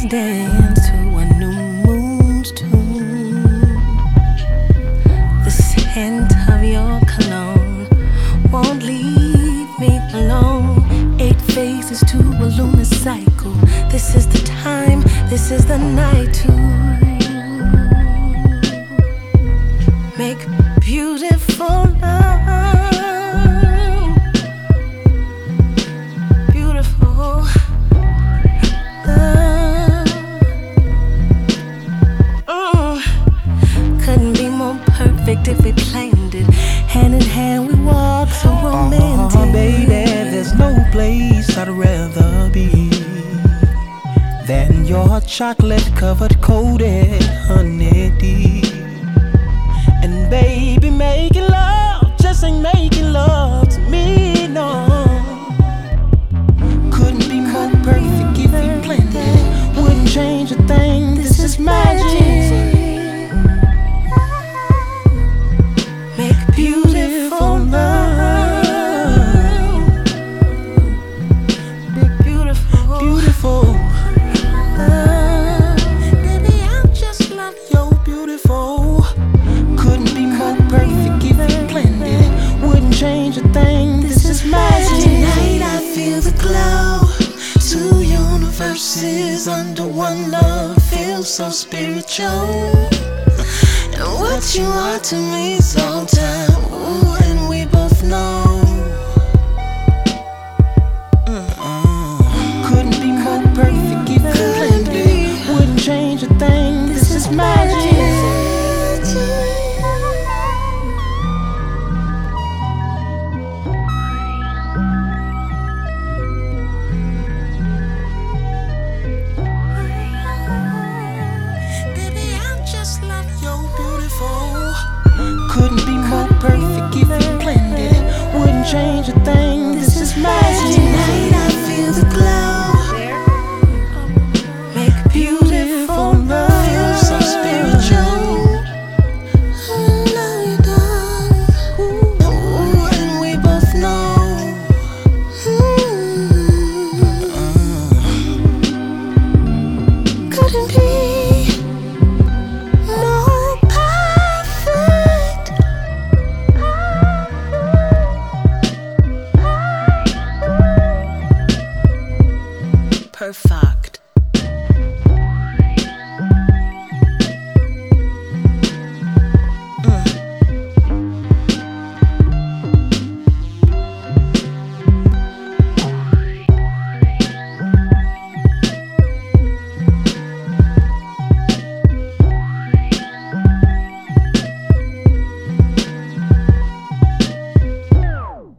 Let's dance to a new moon's tune. The scent of your cologne won't leave me alone. 8 phases to a lunar cycle. This is the time, this is the night to make beautiful love. Beautiful love. Couldn't be more perfect if we planned it. Hand in hand we walk so romantic. Baby, there's no place I'd rather be than your chocolate-covered coated honeybee. And baby, making love just ain't making love to me, no. Couldn't be more perfect if we planned it. Wouldn't change a thing, this is magic. Make beautiful love. Beautiful, Beautiful. love. Baby, I just love your beautiful. Couldn't be more perfect if we planned it. Wouldn't change a thing, this is magic. Tonight I feel the glow. 2 universes under one love feels so spiritual. And what you are to me is all time. Ooh, and we both know. Couldn't be more perfect if we planned it. Wouldn't change a thing, this is magic. Baby, I just love your beautiful. Couldn't be more perfect if we planned it. Wouldn't change a thing, this is magic. Tonight I feel the glow. Make beautiful love feel so spiritual. I know you done. Ooh, and we both know. Couldn't be more perfect. Perfect.